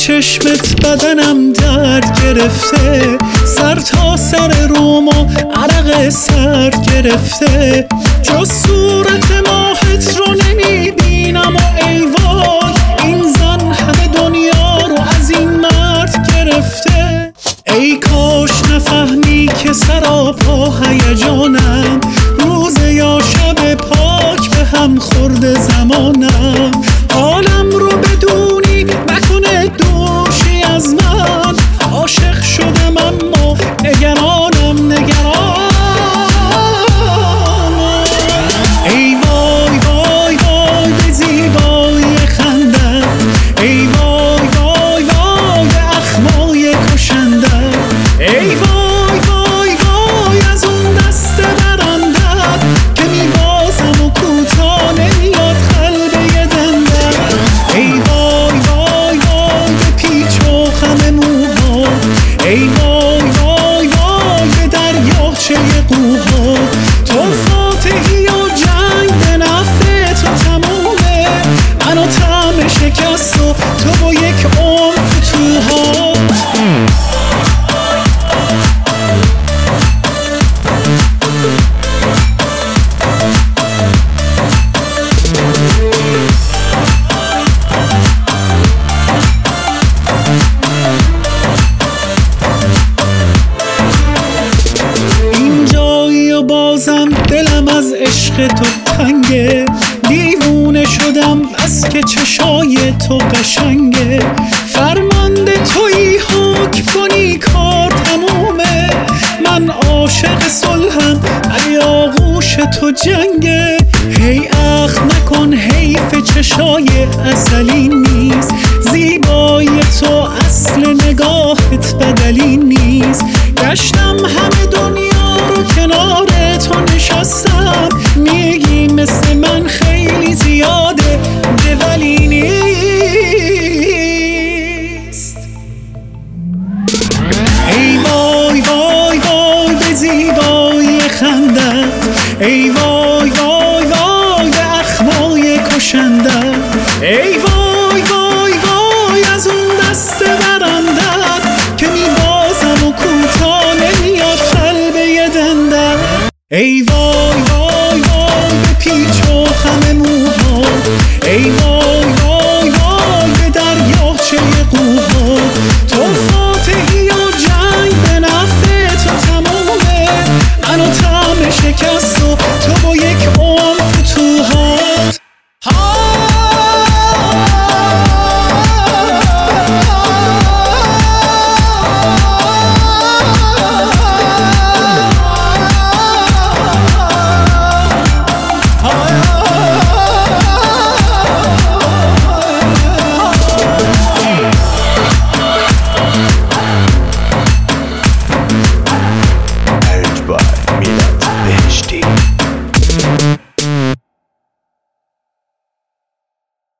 چشمت بدنم درد گرفته، سر تا سر روم و عرق سرد گرفته، جز صورت ماهت رو نمیبینم و ای وای این زن همه دنیا رو از این مرد گرفته. ای کاش نفهمی که سراپا هیجانم، روز یا شب پاک به هم خورده زمانم، حالم رو بدونی نکنه دوشی از من، عاشق شدم اما نگرانم نگرانم. ای وای وای وای به زیبایی خندم، ای وای وای وای به اخمای کشندم، ای وای وای وای از اون دست برندم که میبازم و کوتا نمیاد قلب یه دندم. ای وای وای وای به پیچ و خم موها، ای وای وای وای به دریاچه قوها، تو فاتحی و جنگ به نفع تو تمومه، منو طعم شکست و تو با یک عمر فتوها. بازم دلم از عشق تو تنگه، دیوونه شدم بس که چشای تو قشنگه، فرمانده تویی حکم کنی کار تمومه، من عاشق صلحم ولی آغوش تو جنگه. هی اخ نکن حیف چشای ازلی نیست، زیبایی تو اصل نگاهت بدلی نیست، گشتم همه دنیا رو کنار تو نشستم، میگی مثل من خیلی زیاده ده ولی نیست. ای وای وای وای به زیبایی خندم، ای وای وای وای به اخمای کشندم، ای وای وای وای از اون دست برندم که میبازم و کوتا نمیاد قلب یه دندم. ای وای وای وای به پیچ و خم